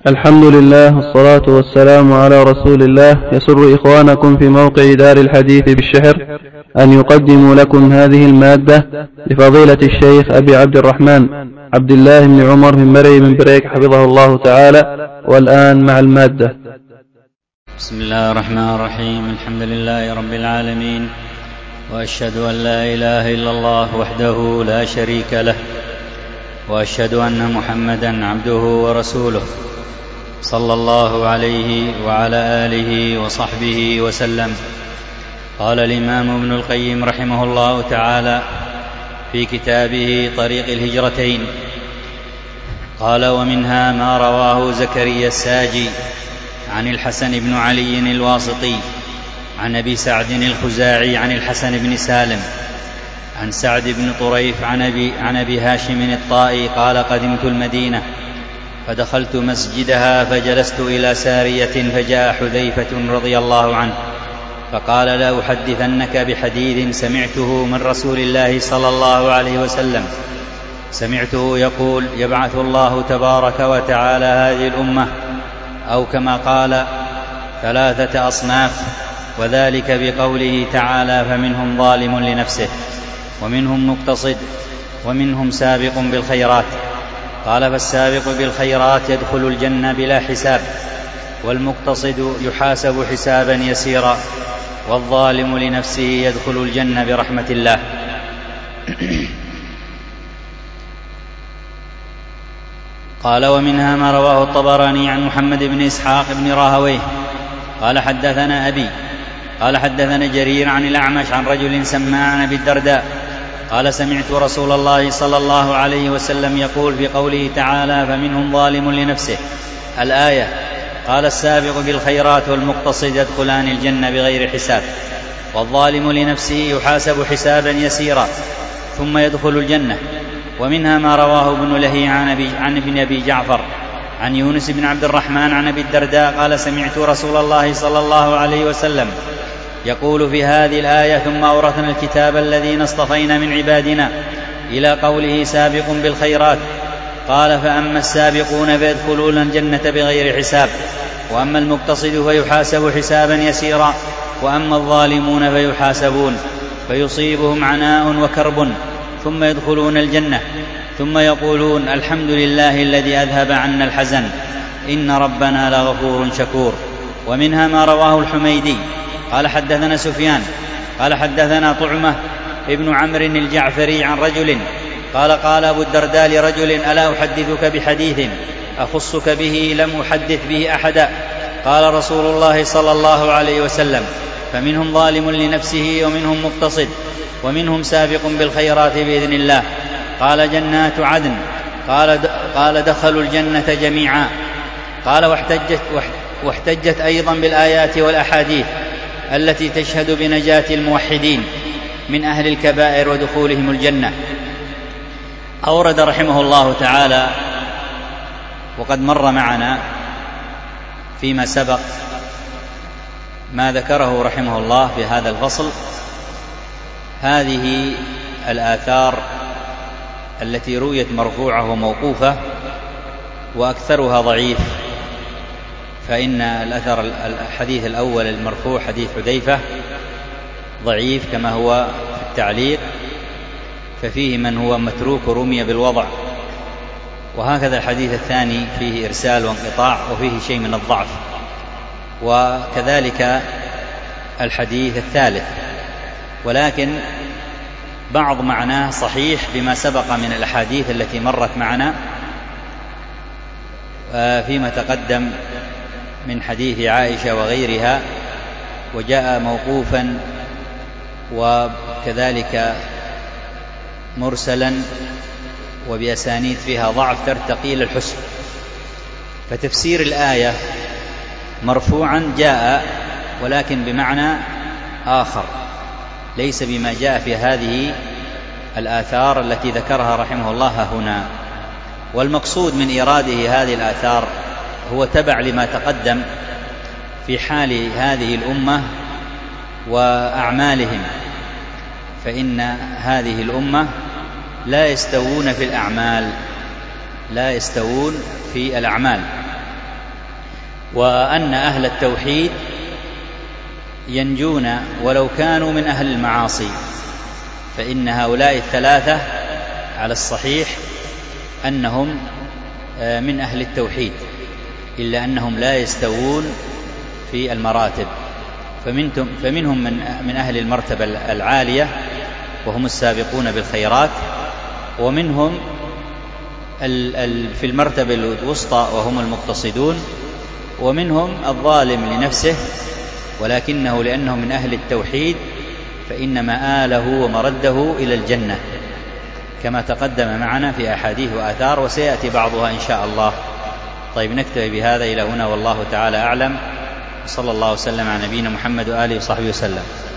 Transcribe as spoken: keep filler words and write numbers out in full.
الحمد لله والصلاة والسلام على رسول الله. يسر إخوانكم في موقع دار الحديث بالشحر أن يقدموا لكم هذه المادة لفضيلة الشيخ أبي عبد الرحمن عبد الله بن عمر من مري من بريك حفظه الله تعالى. والآن مع المادة. بسم الله الرحمن الرحيم. الحمد لله رب العالمين، وأشهد أن لا إله إلا الله وحده لا شريك له، وأشهد أن محمدا عبده ورسوله صلى الله عليه وعلى آله وصحبه وسلم. قال الإمام ابن القيم رحمه الله تعالى في كتابه طريق الهجرتين، قال: ومنها ما رواه زكريا الساجي عن الحسن بن علي الواسطي عن أبي سعد الخزاعي عن الحسن بن سالم عن سعد بن طريف عن أبي, عن أبي هاشم الطائي قال: قدمت المدينة فدخلت مسجدها فجلست إلى سارية، فجاء حذيفة رضي الله عنه فقال: لا أحدثنك بحديث سمعته من رسول الله صلى الله عليه وسلم، سمعته يقول: يبعث الله تبارك وتعالى هذه الأمة، أو كما قال ثلاثة أصناف، وذلك بقوله تعالى: فمنهم ظالم لنفسه، ومنهم مقتصد، ومنهم سابق بالخيرات. قال: فالسابق بالخيرات يدخل الجنة بلا حساب، والمقتصد يحاسب حسابا يسيرا، والظالم لنفسه يدخل الجنة برحمة الله. قال: ومنها ما رواه الطبراني عن محمد بن إسحاق بن راهويه قال: حدثنا أبي قال: حدثنا جرير عن الأعمش عن رجل سماه عن أبي الدرداء قال: سمعت رسول الله صلى الله عليه وسلم يقول في قوله تعالى: فمنهم ظالم لنفسه، الآية. قال: السابق بالخيرات والمقتصد يدخلان الجنة بغير حساب، والظالم لنفسه يحاسب حسابا يسيرا ثم يدخل الجنة. ومنها ما رواه ابن لهي عن ابن أبي جعفر عن يونس بن عبد الرحمن عن أبي الدرداء قال: سمعت رسول الله صلى الله عليه وسلم يقول في هذه الآية: ثم أورثنا الكتاب الذين اصطفينا من عبادنا، إلى قوله: سابق بالخيرات. قال: فأما السابقون فيدخلون الجنة بغير حساب، وأما المقتصد فيحاسب حسابا يسيرا، وأما الظالمون فيحاسبون فيصيبهم عناء وكرب ثم يدخلون الجنة، ثم يقولون: الحمد لله الذي أذهب عنا الحزن، إن ربنا لغفور شكور. ومنها ما رواه الحميدي قال: حدثنا سفيان قال: حدثنا طعمة ابن عمرو الجعفري عن رجل قال: قال أبو الدرداء لرجل: ألا أحدثك بحديث أخصك به لم أحدث به أحدا؟ قال رسول الله صلى الله عليه وسلم: فمنهم ظالم لنفسه، ومنهم مقتصد، ومنهم سابق بالخيرات بإذن الله. قال: جنات عدن. قال, قال: دخلوا الجنة جميعا. قال: واحتجت, واحتجت أيضا بالآيات والأحاديث التي تشهد بنجاة الموحدين من أهل الكبائر ودخولهم الجنة. أورد رحمه الله تعالى، وقد مر معنا فيما سبق ما ذكره رحمه الله في هذا الفصل، هذه الآثار التي رويت مرفوعة وموقوفة، وأكثرها ضعيف، فإن الأثر الحديث الأول المرفوع حديث حذيفة ضعيف كما هو في التعليق، ففيه من هو متروك رمي بالوضع، وهكذا الحديث الثاني فيه إرسال وانقطاع وفيه شيء من الضعف، وكذلك الحديث الثالث، ولكن بعض معناه صحيح بما سبق من الأحاديث التي مرت معنا فيما تقدم من حديث عائشة وغيرها، وجاء موقوفا وكذلك مرسلا وبأسانيد فيها ضعف ترتقي إلى الحسن. فتفسير الآية مرفوعا جاء ولكن بمعنى آخر ليس بما جاء في هذه الآثار التي ذكرها رحمه الله هنا. والمقصود من إراده هذه الآثار هو تبع لما تقدم في حال هذه الأمة وأعمالهم، فإن هذه الأمة لا يستوون في الأعمال لا يستوون في الأعمال وأن أهل التوحيد ينجون ولو كانوا من أهل المعاصي، فإن هؤلاء الثلاثة على الصحيح أنهم من أهل التوحيد، إلا أنهم لا يستوون في المراتب، فمنهم من أهل المرتبة العالية وهم السابقون بالخيرات، ومنهم في المرتبة الوسطى وهم المقتصدون، ومنهم الظالم لنفسه، ولكنه لأنه من أهل التوحيد فإن مآله ومرده إلى الجنة كما تقدم معنا في أحاديث وآثار، وسيأتي بعضها إن شاء الله. طيب، نكتفي بهذا إلى هنا، والله تعالى أعلم، صلى الله وسلم على نبينا محمد وآله وصحبه وسلم.